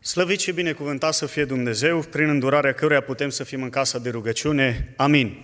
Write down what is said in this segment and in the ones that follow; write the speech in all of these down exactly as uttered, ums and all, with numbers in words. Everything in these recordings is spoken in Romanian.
Slăvit și binecuvântat să fie Dumnezeu, prin îndurarea căruia putem să fim în casa de rugăciune. Amin.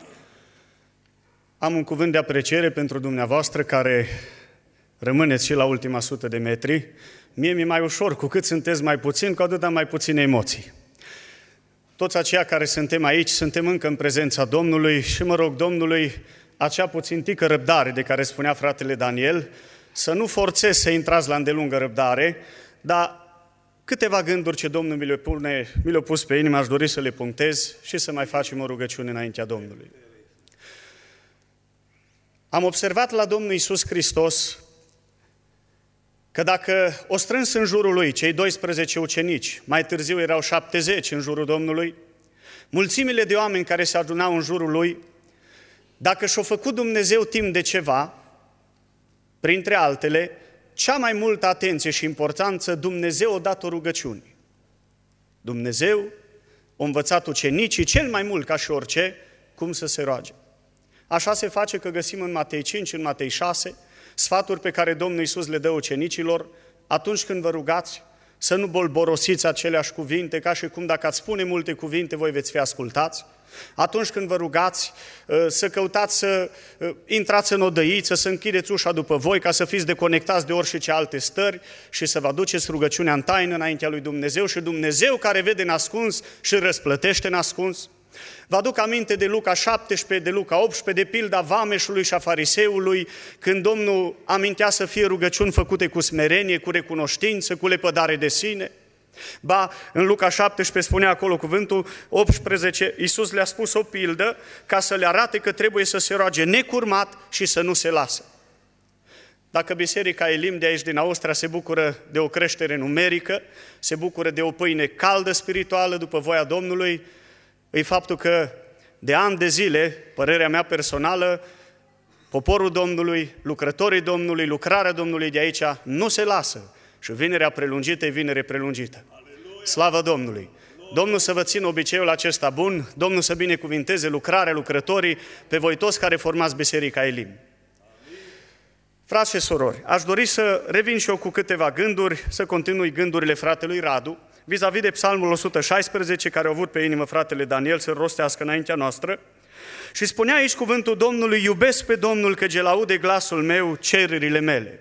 Am un cuvânt de apreciere pentru dumneavoastră care rămâneți și la ultima sută de metri. Mie mi-e mai ușor, cu cât sunteți mai puțin, cu atât am mai puține emoții. Toți aceia care suntem aici, suntem încă în prezența Domnului și mă rog Domnului acea puțintică răbdare de care spunea fratele Daniel, să nu forțez să intrați la îndelungă răbdare, dar câteva gânduri ce Domnul mi le pune, mi le-a pus pe inimă, aș dori să le punctez și să mai facem o rugăciune înaintea Domnului. Am observat la Domnul Iisus Hristos că dacă o strâns în jurul Lui cei doisprezece ucenici, mai târziu erau șaptezeci în jurul Domnului, mulțimile de oameni care se adunau în jurul Lui, dacă și-o făcut Dumnezeu timp de ceva, printre altele, cea mai multă atenție și importanță, Dumnezeu a dat o rugăciune. Dumnezeu a învățat ucenicii cel mai mult ca și orice, cum să se roage. Așa se face că găsim în Matei cinci, în Matei șase, sfaturi pe care Domnul Iisus le dă ucenicilor atunci când vă rugați, să nu bolborosiți aceleași cuvinte, ca și cum dacă ați spune multe cuvinte, voi veți fi ascultați. Atunci când vă rugați, să căutați să intrați în odăiță, să închideți ușa după voi, ca să fiți deconectați de orice alte stări și să vă aduceți rugăciunea în taină înaintea lui Dumnezeu și Dumnezeu care vede în ascuns și răsplătește în ascuns. Vă aduc aminte de Luca șaptesprezece, de Luca optsprezece, de pilda vameșului și a fariseului, când Domnul amintea să fie rugăciuni făcute cu smerenie, cu recunoștință, cu lepădare de sine. Ba, în Luca șaptesprezece spunea acolo cuvântul optsprezece, Iisus le-a spus o pildă ca să le arate că trebuie să se roage necurmat și să nu se lasă. Dacă Biserica Elim de aici din Austria se bucură de o creștere numerică, se bucură de o pâine caldă spirituală după voia Domnului, e faptul că de ani de zile, părerea mea personală, poporul Domnului, lucrătorii Domnului, lucrarea Domnului de aici nu se lasă. Și vinerea prelungită e vinere prelungită. Aleluia. Slavă Domnului! Aleluia. Domnul să vă țină obiceiul acesta bun, Domnul să binecuvinteze lucrarea, lucrătorii, pe voi toți care formați Biserica Elim. Amin. Frați și surori, aș dori să revin și eu cu câteva gânduri, să continui gândurile fratelui Radu, vis-a-vis de Psalmul o sută șaisprezece, care a avut pe inimă fratele Daniel să-l rostească înaintea noastră, și spunea aici cuvântul Domnului, iubesc pe Domnul că el aude glasul meu, cererile mele.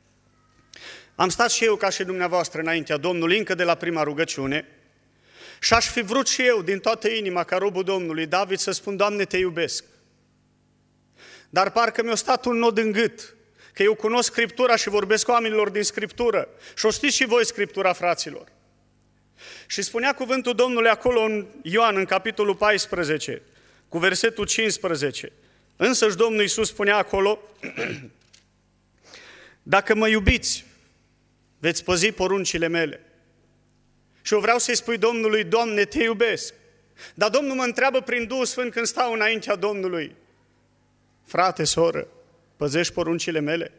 Am stat și eu ca și dumneavoastră înaintea Domnului, încă de la prima rugăciune, și aș fi vrut și eu din toată inima, ca robul Domnului David, să spun, Doamne, te iubesc. Dar parcă mi-a stat un nod în gât, că eu cunosc Scriptura și vorbesc cu oamenilor din Scriptură. Și o știți și voi Scriptura, fraților. Și spunea cuvântul Domnului acolo în Ioan, în capitolul paisprezece, cu versetul cincisprezece. Însăși Domnul Iisus spunea acolo, dacă mă iubiți, veți păzi poruncile mele. Și eu vreau să-i spui Domnului, Doamne, te iubesc. Dar Domnul mă întreabă prin Duhul Sfânt când stau înaintea Domnului, frate, soră, păzești poruncile mele?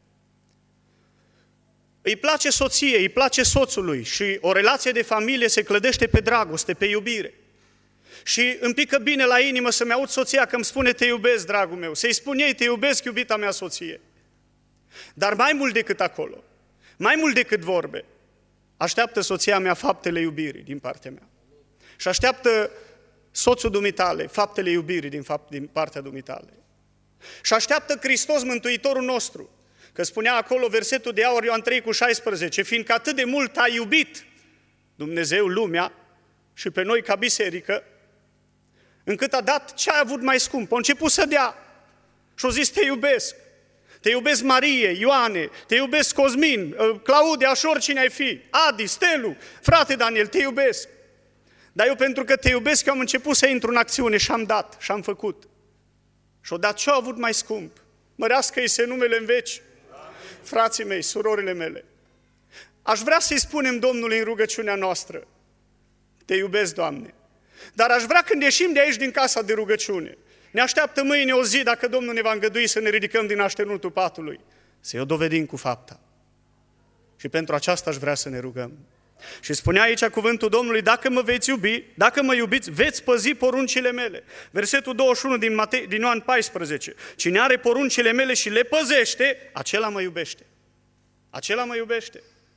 Îi place soției, îi place soțului și o relație de familie se clădește pe dragoste, pe iubire. Și îmi pică bine la inimă să-mi aud soția că îmi spune te iubesc, dragul meu, să-i spun ei te iubesc, iubita mea soție. Dar mai mult decât acolo, mai mult decât vorbe, așteaptă soția mea faptele iubirii din partea mea. Și așteaptă soțul dumitale faptele iubirii din, fapt, din partea dumitale. Și așteaptă Hristos Mântuitorul nostru, că spunea acolo versetul de aur Ioan trei cu șaisprezece, fiindcă atât de mult a iubit Dumnezeu lumea și pe noi ca biserică, încât a dat ce a avut mai scump. A început să dea și a zis te iubesc. Te iubesc Marie, Ioane, te iubesc Cosmin, Claudia și oricine ai fi, Adi, Stelu, frate Daniel, te iubesc. Dar eu pentru că te iubesc, eu am început să intru în acțiune și am dat și am făcut. Și-o dat ce-a avut mai scump. Mărească-i se numele în veci. Frații mei, surorile mele, aș vrea să-i spunem Domnului în rugăciunea noastră, te iubesc, Doamne. Dar aș vrea când ieșim de aici din casa de rugăciune, ne așteaptă mâine o zi, dacă Domnul ne va îngădui să ne ridicăm din așternutul patului, să o dovedim cu fapta. Și pentru aceasta aș vrea să ne rugăm. Și spunea aici cuvântul Domnului, dacă mă veți iubi, dacă mă iubiți, veți păzi poruncile mele. Versetul douăzeci și unu din, Matei, din Ioan paisprezece. Cine are poruncile mele și le păzește, acela mă iubește. Acela mă iubește.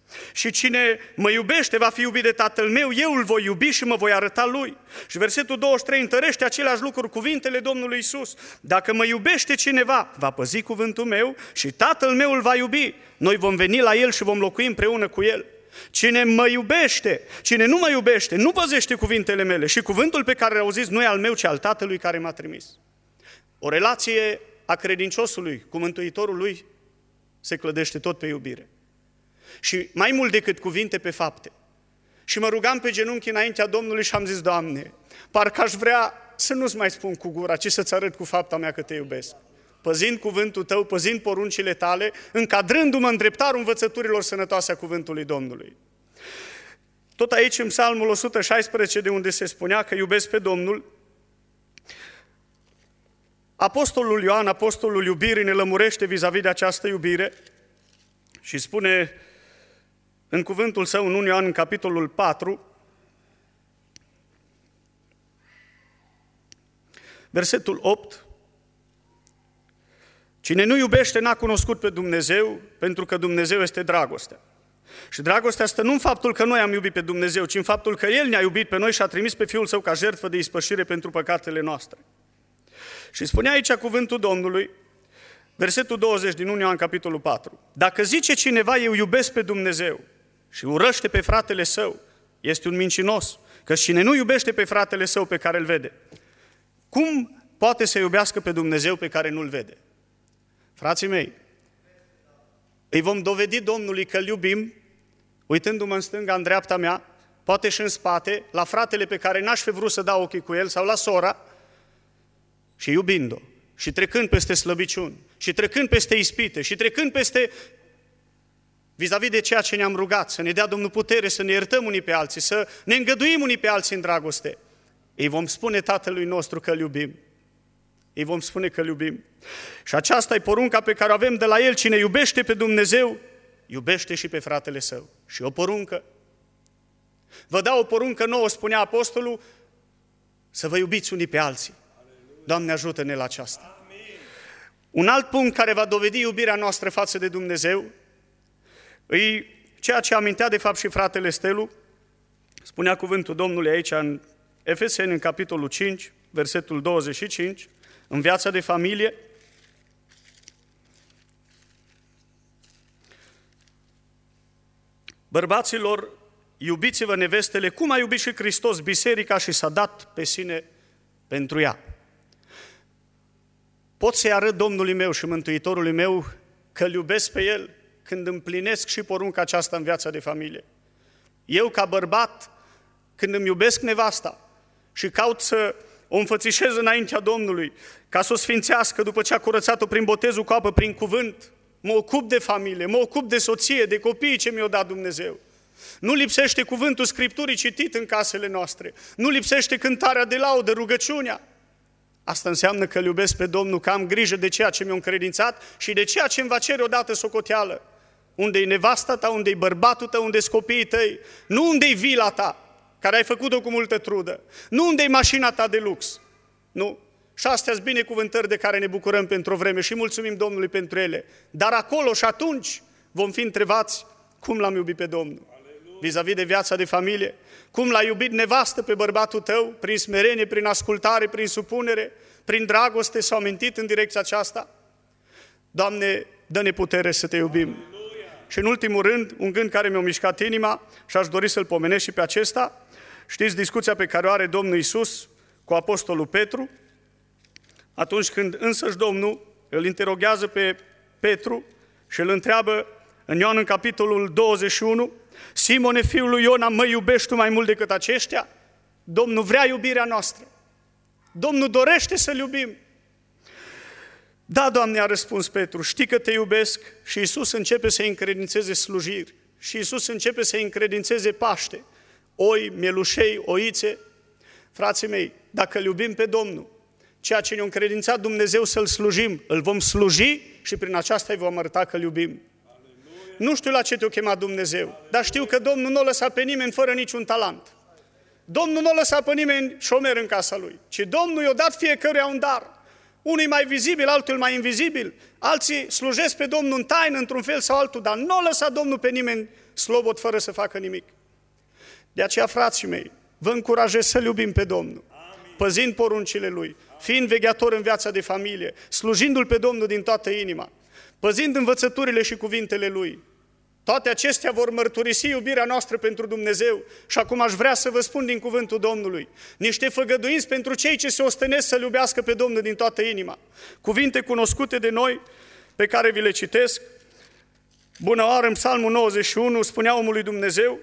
Și cine mă iubește va fi iubit de Tatăl meu, eu îl voi iubi și mă voi arăta lui. Și versetul douăzeci și trei întărește aceleași lucruri, cuvintele Domnului Iisus. Dacă mă iubește cineva, va păzi cuvântul meu și Tatăl meu îl va iubi. Noi vom veni la el și vom locui împreună cu el. Cine mă iubește, cine nu mă iubește, nu păzește cuvintele mele și cuvântul pe care îl auziți nu e al meu, ci al Tatălui care m-a trimis. O relație a credinciosului cu Mântuitorul lui se clădește tot pe iubire. Și mai mult decât cuvinte, pe fapte. Și mă rugam pe genunchi înaintea Domnului și am zis, Doamne, parcă aș vrea să nu-ți mai spun cu gura, ci să-ți arăt cu fapta mea că te iubesc. Păzind cuvântul tău, păzind poruncile tale, încadrându-mă în dreptarul învățăturilor sănătoase a cuvântului Domnului. Tot aici, în Psalmul o sută șaisprezece, de unde se spunea că iubesc pe Domnul, Apostolul Ioan, apostolul iubirii, ne lămurește vis-a-vis de această iubire și spune în cuvântul său, în unu Ioan, în capitolul patru, versetul opt, cine nu iubește n-a cunoscut pe Dumnezeu, pentru că Dumnezeu este dragostea. Și dragostea stă nu în faptul că noi am iubit pe Dumnezeu, ci în faptul că El ne-a iubit pe noi și a trimis pe Fiul Său ca jertfă de ispășire pentru păcatele noastre. Și spunea aici cuvântul Domnului, versetul douăzeci din unu Ioan, capitolul patru. Dacă zice cineva, eu iubesc pe Dumnezeu și urăște pe fratele său, este un mincinos, că cine nu iubește pe fratele său pe care îl vede, cum poate să iubească pe Dumnezeu pe care nu-l vede? Frații mei, îi vom dovedi Domnului că îl iubim, uitându-mă în stânga, în dreapta mea, poate și în spate, la fratele pe care n-aș fi vrut să dau ochii cu el, sau la sora, și iubind-o, și trecând peste slăbiciuni, și trecând peste ispite, și trecând peste, vis-a-vis de ceea ce ne-am rugat, să ne dea Domnul putere, să ne iertăm unii pe alții, să ne îngăduim unii pe alții în dragoste. Îi vom spune Tatălui nostru că îl iubim. Îi vom spune că îl iubim. Și aceasta e porunca pe care o avem de la El. Cine iubește pe Dumnezeu, iubește și pe fratele său. Și o poruncă. Vă dau o poruncă nouă, spunea apostolul, să vă iubiți unii pe alții. Doamne, ajută-ne la aceasta. Amin. Un alt punct care va dovedi iubirea noastră față de Dumnezeu e ceea ce amintea de fapt și fratele Stelu. Spunea cuvântul Domnului aici în Efeseni, în capitolul cinci, versetul douăzeci și cinci, în viața de familie. Bărbaților, iubiți-vă nevestele, cum a iubit și Hristos biserica și s-a dat pe sine pentru ea. Pot să-i arăt Domnului meu și Mântuitorului meu că îl iubesc pe El când împlinesc și porunca aceasta în viața de familie. Eu, ca bărbat, când îmi iubesc nevasta și caut să o înfățișez înaintea Domnului, ca să o sfințească după ce a curățat-o prin botezul cu apă, prin cuvânt, mă ocup de familie, mă ocup de soție, de copiii ce mi-o dat Dumnezeu. Nu lipsește cuvântul Scripturii citit în casele noastre, nu lipsește cântarea de laudă, rugăciunea. Asta înseamnă că îl iubesc pe Domnul, că am grijă de ceea ce mi-a încredințat și de ceea ce îmi va cere odată socoteală. Unde-i nevasta ta, unde-i bărbatul tău, unde-s copiii tăi, nu unde-i vila ta, care ai făcut-o cu multă trudă, nu unde-i mașina ta de lux, nu. Și astea-s binecuvântări de care ne bucurăm pentru o vreme și mulțumim Domnului pentru ele. Dar acolo și atunci vom fi întrebați cum l-am iubit pe Domnul. Vis-a-vis de viața de familie, cum l-a iubit nevastă pe bărbatul tău, prin smerenie, prin ascultare, prin supunere, prin dragoste, s-au amintit în direcția aceasta? Doamne, dă-ne putere să te iubim. Aleluia. Și în ultimul rând, un gând care mi-a mișcat inima și aș dori să-l pomenesc și pe acesta. Știți discuția pe care o are Domnul Iisus cu apostolul Petru? Atunci când însăși Domnul îl interoghează pe Petru și îl întreabă în Ioan, în capitolul douăzeci și unu, Simone, fiul lui Iona, mă iubești tu mai mult decât aceștia? Domnul vrea iubirea noastră. Domnul dorește să-L iubim. Da, Doamne, a răspuns Petru, știi că te iubesc. Și Iisus începe să-i încredințeze slujiri. Și Iisus începe să-i încredințeze Paște. Oi, mielușei, oițe. Frații mei, dacă îl iubim pe Domnul, ceea ce ne-a încredințat Dumnezeu să-L slujim, îl vom sluji și prin aceasta îi vom arăta că îl iubim. Nu știu la ce te-a chemat Dumnezeu, dar știu că Domnul nu a lăsat pe nimeni fără niciun talent. Domnul nu a lăsat pe nimeni șomer în casa Lui, ci Domnul i-a dat fiecăruia un dar. Unul mai vizibil, altul mai invizibil, alții slujesc pe Domnul în taină, într-un fel sau altul, dar nu a lăsat Domnul pe nimeni slobod fără să facă nimic. De aceea, frații mei, vă încurajez să-L iubim pe Domnul, păzind poruncile Lui, fiind vegheator în viața de familie, slujindu-L pe Domnul din toată inima, păzind învățăturile și cuvintele Lui. Toate acestea vor mărturisi iubirea noastră pentru Dumnezeu. Și acum aș vrea să vă spun din cuvântul Domnului niște făgăduinți pentru cei ce se ostenesc să-L iubească pe Domnul din toată inima. Cuvinte cunoscute de noi, pe care vi le citesc. Bună oară, în Psalmul nouăzeci și unu spunea omul lui Dumnezeu,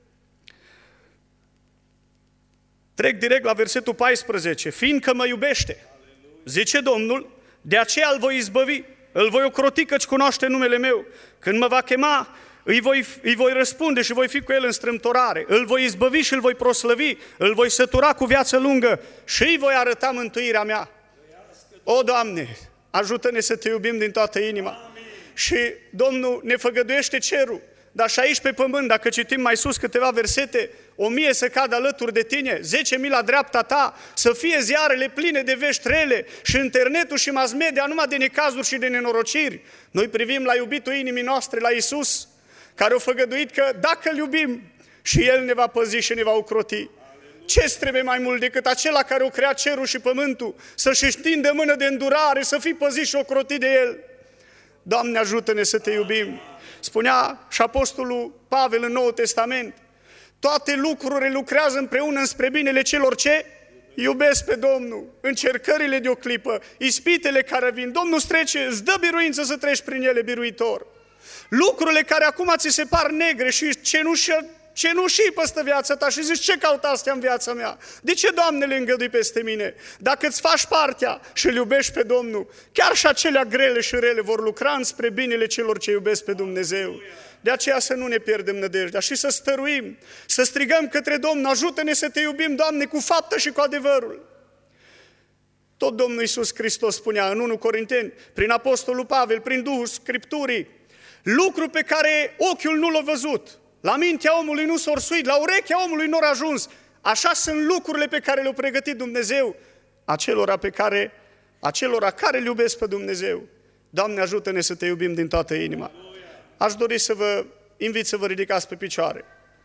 trec direct la versetul paisprezece, fiindcă mă iubește, zice Domnul, de aceea îl voi izbăvi, îl voi ocroti căci cunoaște numele meu. Când mă va chema, îi voi, îi voi răspunde și voi fi cu el în strâmtorare. Îl voi izbăvi și îl voi proslăvi, îl voi sătura cu viață lungă și îi voi arăta mântuirea mea. O, Doamne, ajută-ne să Te iubim din toată inima. Amin. Și Domnul ne făgăduiește cerul. Dar și aici pe pământ, dacă citim mai sus câteva versete, o mie să cadă alături de tine, zece mii la dreapta ta, să fie ziarele pline de vești rele și internetul și mass media numai de necazuri și de nenorociri. Noi privim la iubitul inimii noastre, la Iisus, care a făgăduit că dacă îl iubim, și El ne va păzi și ne va ocroti. Ce-ți trebuie mai mult decât acela care a creat cerul și pământul, să-și întindă mână de îndurare, să fii păzit și ocrotit de El? Doamne, ajută-ne să Te iubim. Spunea și apostolul Pavel în Noul Testament, toate lucrurile lucrează împreună înspre binele celor ce iubesc pe Domnul. Încercările de o clipă, ispitele care vin, Domnul îți trece, îți dă biruință să treci prin ele, biruitor. Lucrurile care acum ți se par negre și cenușă, cenușii peste viața ta și zici, ce caut astea în viața mea? De ce, Doamne, le îngădui peste mine? Dacă îți faci partea și îl iubești pe Domnul, chiar și acelea grele și rele vor lucra înspre binele celor ce iubesc pe Dumnezeu. De aceea să nu ne pierdem nădejdea și să stăruim, să strigăm către Domnul, ajută-ne să Te iubim, Doamne, cu faptă și cu adevărul. Tot Domnul Iisus Hristos spunea în întâi Corinteni, prin apostolul Pavel, prin Duhul Scripturii, lucru pe care ochiul nu l-a văzut, la mintea omului nu s-a orsuit, la urechea omului nu a ajuns. Așa sunt lucrurile pe care le-a pregătit Dumnezeu acelora pe care, acelora care îl iubesc pe Dumnezeu. Doamne, ajută-ne să Te iubim din toată inima. Aș dori să vă invit să vă ridicați pe picioare.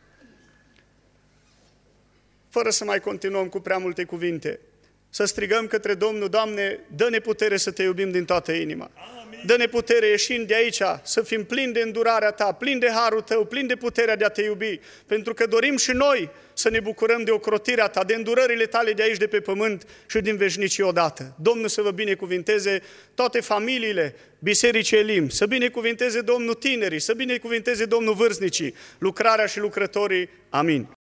Fără să mai continuăm cu prea multe cuvinte, să strigăm către Domnul, Doamne, dă-ne putere să Te iubim din toată inima. Dă-ne putere ieșind de aici, să fim plini de îndurarea Ta, plini de harul Tău, plini de puterea de a Te iubi, pentru că dorim și noi să ne bucurăm de ocrotirea Ta, de îndurările Tale de aici, de pe pământ și din veșnicii odată. Domnul să vă binecuvinteze toate familiile Bisericii Elim, să binecuvinteze Domnul tinerii, să binecuvinteze Domnul vârstnicii, lucrarea și lucrătorii. Amin.